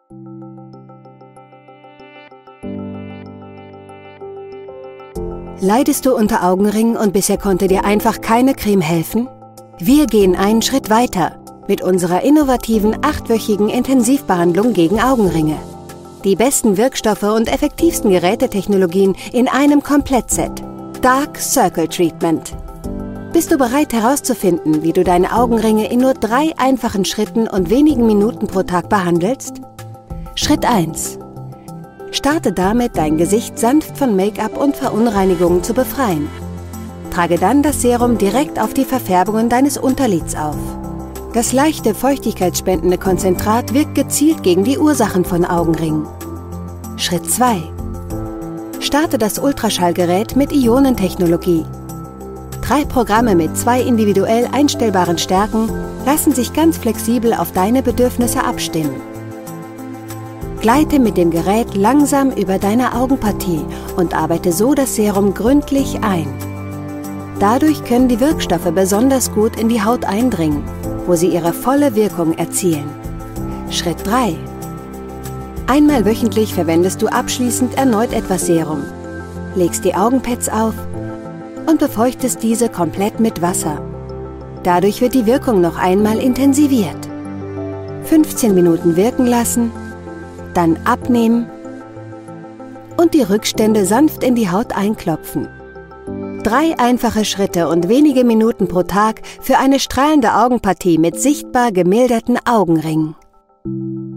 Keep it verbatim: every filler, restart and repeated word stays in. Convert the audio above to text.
Leidest du unter Augenringen und bisher konnte dir einfach keine Creme helfen? Wir gehen einen Schritt weiter mit unserer innovativen achtwöchigen Intensivbehandlung gegen Augenringe. Die besten Wirkstoffe und effektivsten Gerätetechnologien in einem Komplettset. Dark Circle Treatment. Bist du bereit herauszufinden, wie du deine Augenringe in nur drei einfachen Schritten und wenigen Minuten pro Tag behandelst? Schritt eins. Starte damit, dein Gesicht sanft von Make-up und Verunreinigungen zu befreien. Trage dann das Serum direkt auf die Verfärbungen deines Unterlids auf. Das leichte, feuchtigkeitsspendende Konzentrat wirkt gezielt gegen die Ursachen von Augenringen. Schritt zwei. Starte das Ultraschallgerät mit Ionentechnologie. Drei Programme mit zwei individuell einstellbaren Stärken lassen sich ganz flexibel auf deine Bedürfnisse abstimmen. Gleite mit dem Gerät langsam über deine Augenpartie und arbeite so das Serum gründlich ein. Dadurch können die Wirkstoffe besonders gut in die Haut eindringen, wo sie ihre volle Wirkung erzielen. Schritt drei. Einmal wöchentlich verwendest du abschließend erneut etwas Serum, legst die Augenpads auf und befeuchtest diese komplett mit Wasser. Dadurch wird die Wirkung noch einmal intensiviert. fünfzehn Minuten wirken lassen, dann abnehmen und die Rückstände sanft in die Haut einklopfen. Drei einfache Schritte und wenige Minuten pro Tag für eine strahlende Augenpartie mit sichtbar gemilderten Augenringen.